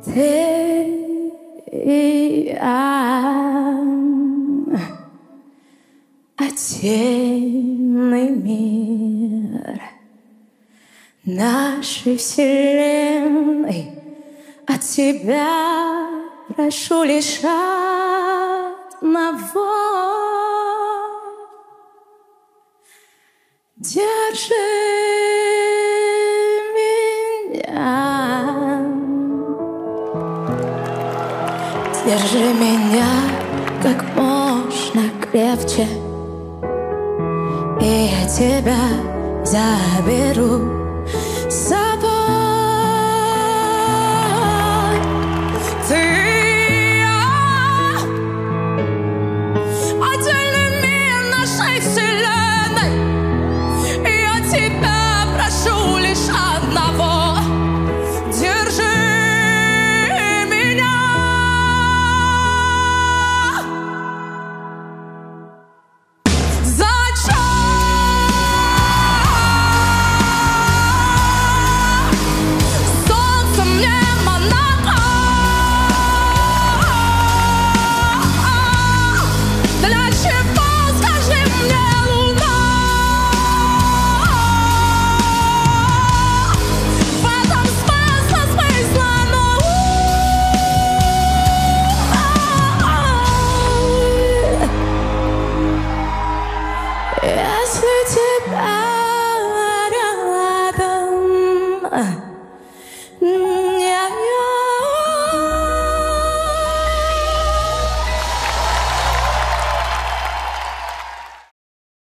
Ты и я, отдельный мир нашей вселенной. От тебя прошу лишь одного: держи меня, держи меня как можно крепче, и я тебя заберу с собой. Ты и я, отдельный мир нашей вселенной, и я тебя прошу лишь одного: держи меня. Если тебя рядом